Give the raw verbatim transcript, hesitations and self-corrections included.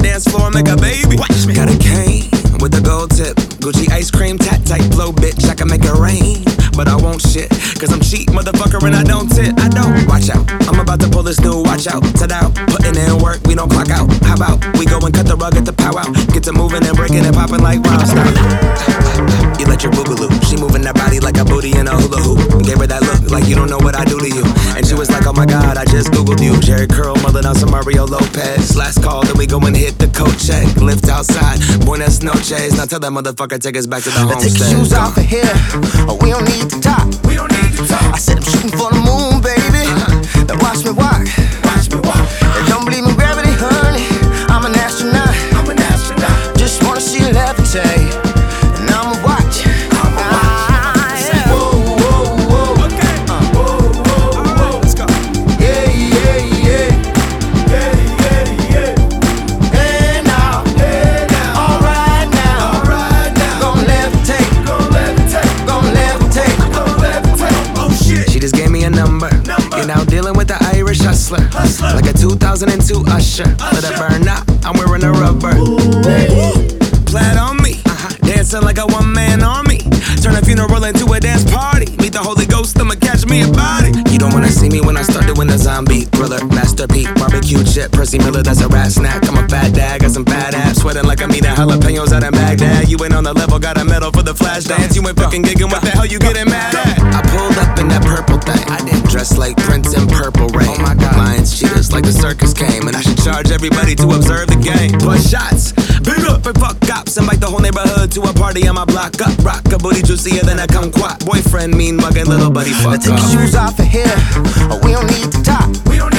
dance floor, make a baby. Watch me. Got a cane with a gold tip, Gucci ice cream, tat type flow, bitch. I can make it rain, but I won't shit, cause I'm cheap, motherfucker, and I don't tip. I don't. Watch out, I'm about to pull this new watch out. Set out, putting in work, we don't clock out. How about we go and cut the rug at the pow out? Get to moving and breaking and popping like wow. Stop. You let your boogaloo. She moving that body like a booty in a hula hoop. Gave her that look like you don't know what I do to you. And she was like, oh my god, I just googled you. Jerry Curl, mother down some Mario Lopez. Last call, then we go and hit the coat check. Lift outside, buenas noches. Now tell that mototherfucker take us back to the homestead. Let's take your shoes off of here, oh, we don't need to talk. We don't need to talk. I said I'm shooting for the moon, baby. Uh-huh. Now watch me walk. Watch me walk. And don't believe in gravity, honey. I'm an astronaut. I'm an astronaut. Just wanna see you levitate. And I'ma watch. I'ma watch. Yeah. Whoa, whoa, whoa. Okay. Uh. Whoa, whoa, whoa. Let's go. Yeah, yeah, yeah. Yeah, yeah, yeah. Hey now. Hey now. Alright now. Alright now. Gon' levitate. Gon' levitate. Gon' levitate. Gon' levitate. Oh shit. She just gave me a number. number. You're now dealing with the Irish hustler. hustler. Like a two thousand two Usher. Let it burn out. I'm wearing a rubber. Plaid on me. Uh-huh. Dancing like a one-man army. Turn a funeral into a dance party. Meet the Holy Ghost, I'ma catch me a body. You don't wanna see me when I start doing the zombie thriller. Master P, barbecue chip, Percy Miller, that's a rat snack. I'm a fat dad, got some fat abs. Sweating like I'm eating jalapenos out in Baghdad. You ain't on the level, got a medal for the flash dance. You ain't fucking gigging, what the hell you getting mad at? I pulled up in that purple thing. I didn't dress like Prince in Purple Rain. Oh my god, lions, cheetahs, like the circus came. And I should charge everybody to observe the game. Plus shots, big up and fuck cops. Invite the whole neighborhood to a party on my block up. Rock a booty juicier than a kumquat. Boyfriend mean mugging, little buddy fuck Let's take off. your shoes off of here, oh, we don't need to talk. We don't